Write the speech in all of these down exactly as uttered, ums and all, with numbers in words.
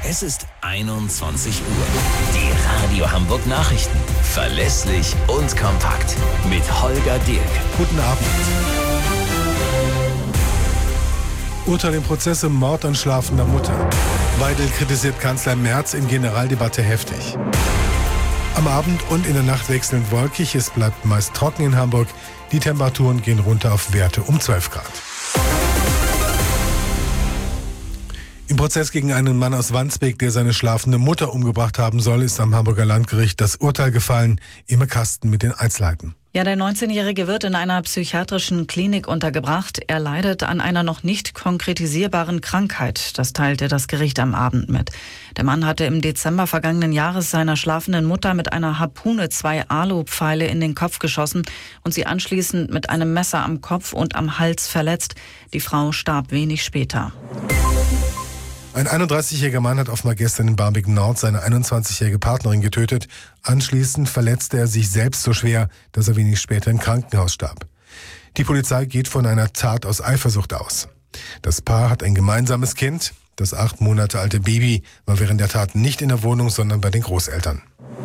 Es ist einundzwanzig Uhr. Die Radio Hamburg Nachrichten. Verlässlich und kompakt. Mit Holger Dirk. Guten Abend. Urteil im Prozess um Mord an schlafender Mutter. Weidel kritisiert Kanzler Merz in Generaldebatte heftig. Am Abend und in der Nacht wechselnd wolkig. Es bleibt meist trocken in Hamburg. Die Temperaturen gehen runter auf Werte um zwölf Grad. Im Prozess gegen einen Mann aus Wandsbek, der seine schlafende Mutter umgebracht haben soll, ist am Hamburger Landgericht das Urteil gefallen. Imme Kasten mit den Einzelheiten. Ja, der neunzehnjährige wird in einer psychiatrischen Klinik untergebracht. Er leidet an einer noch nicht konkretisierbaren Krankheit. Das teilte das Gericht am Abend mit. Der Mann hatte im Dezember vergangenen Jahres seiner schlafenden Mutter mit einer Harpune zwei Alupfeile in den Kopf geschossen und sie anschließend mit einem Messer am Kopf und am Hals verletzt. Die Frau starb wenig später. Ein einunddreißigjähriger Mann hat offenbar gestern in Barmbek-Nord seine einundzwanzigjährige Partnerin getötet. Anschließend verletzte er sich selbst so schwer, dass er wenig später im Krankenhaus starb. Die Polizei geht von einer Tat aus Eifersucht aus. Das Paar hat ein gemeinsames Kind. Das acht Monate alte Baby war während der Tat nicht in der Wohnung, sondern bei den Großeltern.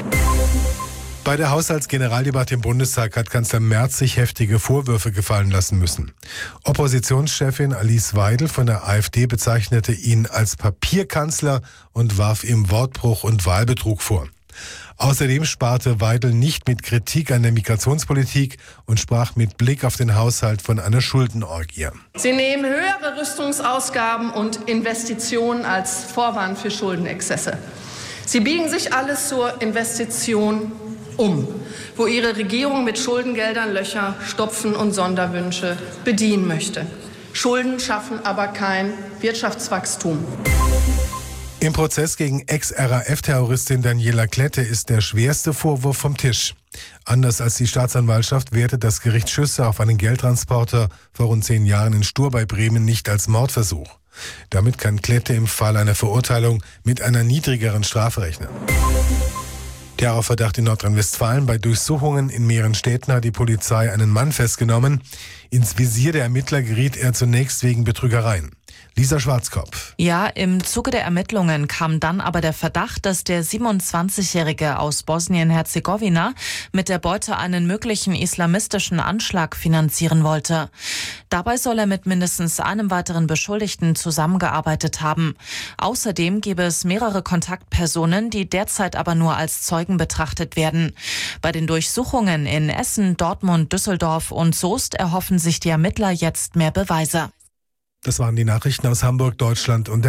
Bei der Haushaltsgeneraldebatte im Bundestag hat Kanzler Merz sich heftige Vorwürfe gefallen lassen müssen. Oppositionschefin Alice Weidel von der AfD bezeichnete ihn als Papierkanzler und warf ihm Wortbruch und Wahlbetrug vor. Außerdem sparte Weidel nicht mit Kritik an der Migrationspolitik und sprach mit Blick auf den Haushalt von einer Schuldenorgie. Sie nehmen höhere Rüstungsausgaben und Investitionen als Vorwand für Schuldenexzesse. Sie biegen sich alles zur Investition um, wo Ihre Regierung mit Schuldengeldern Löcher stopfen und Sonderwünsche bedienen möchte. Schulden schaffen aber kein Wirtschaftswachstum. Im Prozess gegen Ex-R A F-Terroristin Daniela Klette ist der schwerste Vorwurf vom Tisch. Anders als die Staatsanwaltschaft wertet das Gericht Schüsse auf einen Geldtransporter vor rund zehn Jahren in Stur bei Bremen nicht als Mordversuch. Damit kann Klette im Fall einer Verurteilung mit einer niedrigeren Strafe rechnen. Terrorverdacht in Nordrhein-Westfalen. Bei Durchsuchungen in mehreren Städten hat die Polizei einen Mann festgenommen. Ins Visier der Ermittler geriet er zunächst wegen Betrügereien. Lisa Schwarzkopf. Ja, im Zuge der Ermittlungen kam dann aber der Verdacht, dass der siebenundzwanzigjährige aus Bosnien-Herzegowina mit der Beute einen möglichen islamistischen Anschlag finanzieren wollte. Dabei soll er mit mindestens einem weiteren Beschuldigten zusammengearbeitet haben. Außerdem gäbe es mehrere Kontaktpersonen, die derzeit aber nur als Zeugen betrachtet werden. Bei den Durchsuchungen in Essen, Dortmund, Düsseldorf und Soest erhoffen sich die Ermittler jetzt mehr Beweise. Das waren die Nachrichten aus Hamburg, Deutschland und der